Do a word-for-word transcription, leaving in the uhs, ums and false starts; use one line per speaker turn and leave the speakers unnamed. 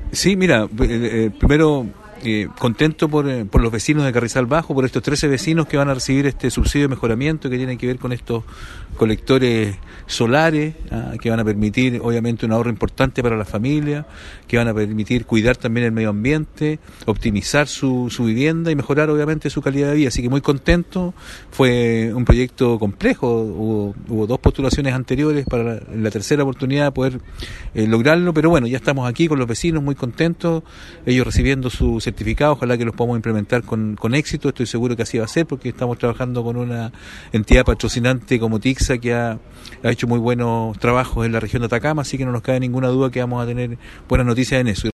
Sí, mira, eh, eh, primero eh, contento por, eh, por los vecinos de Carrizal Bajo, por estos trece vecinos que van a recibir este subsidio de mejoramiento que tiene que ver con estos colectores solares, ah, que van a permitir obviamente un ahorro importante para la familia, que van a permitir cuidar también el medio ambiente, optimizar su, su vivienda y mejorar obviamente su calidad de vida. Así que muy contento. Fue un proyecto complejo, hubo, hubo dos postulaciones anteriores para la, la tercera oportunidad poder eh, lograrlo, pero bueno, ya estamos aquí con los vecinos muy contentos, ellos recibiendo su certificado, ojalá que los podamos implementar con, con éxito. Estoy seguro que así va a ser porque estamos trabajando con una entidad patrocinante como TICSA que ha, ha hecho muy buenos trabajos en la región de Atacama, así que no nos cabe ninguna duda que vamos a tener buenas noticias en eso.